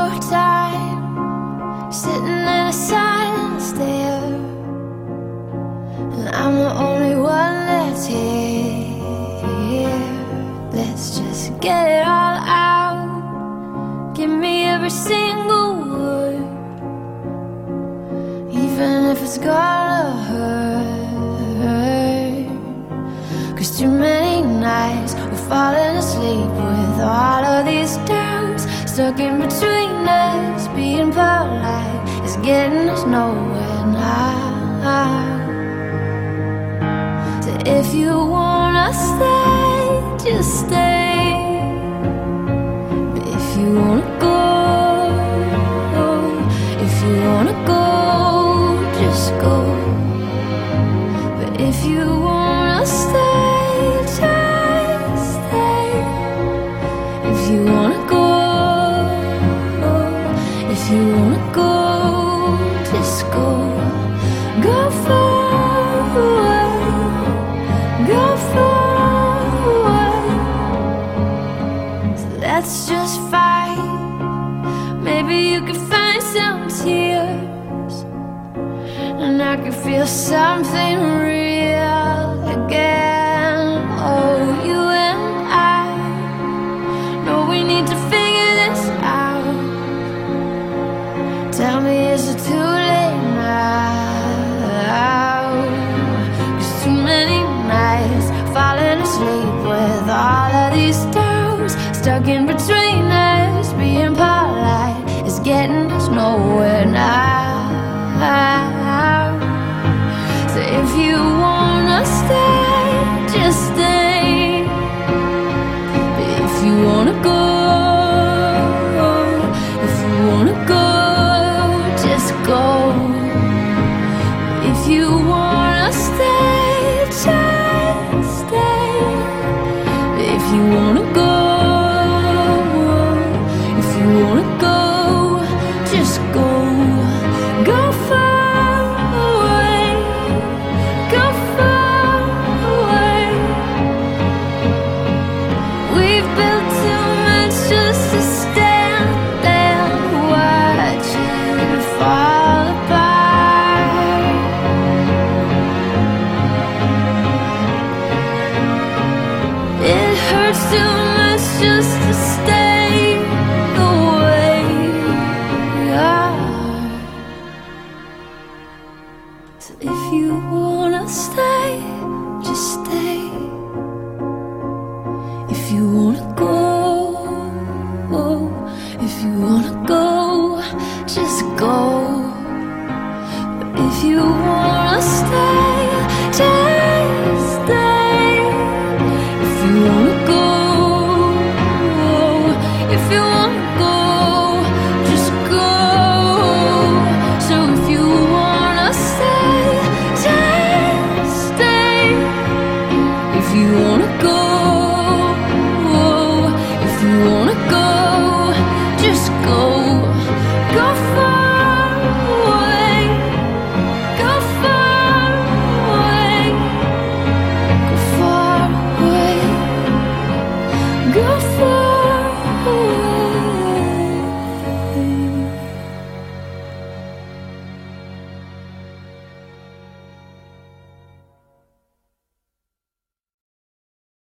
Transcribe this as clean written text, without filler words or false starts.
more time, sitting in a silence there, and I'm the only one that's here. Let's just get it all out. Give me every single word, even if it's gonna hurt. 'Cause too many nights we're falling asleep with all of these doubts stuck in between us. Being polite is getting us nowhere now. So if you wanna stay, just stay. But if you wanna go, if you wanna go, just go. But if you wanna stay, just stay. If you wanna go, if you wanna go, just go. Go far away, go far away. So that's just fine. Maybe you can find some tears, and I can feel something real again. Oh, you and I know we need to figure this out. Tell me, is it too late now? 'Cause too many nights falling asleep with all of these doubts stuck in between us. Being polite is getting us nowhere now. So if you wanna stay, just stay. But if you wanna go, if you wanna go, just go. If you wanna stay, just stay. If you wanna go, if you wanna go, just go. Go far away, go far away. We've built too much just to stand there and watch it fall apart. It hurts too much just to stay the way we are. So if you wanna stay, just stay. If you wanna go, if you wanna go, just go. But if you wanna stay, just stay. If you wanna go, if you wanna go, just go. So if you wanna stay, just stay. If you wanna go,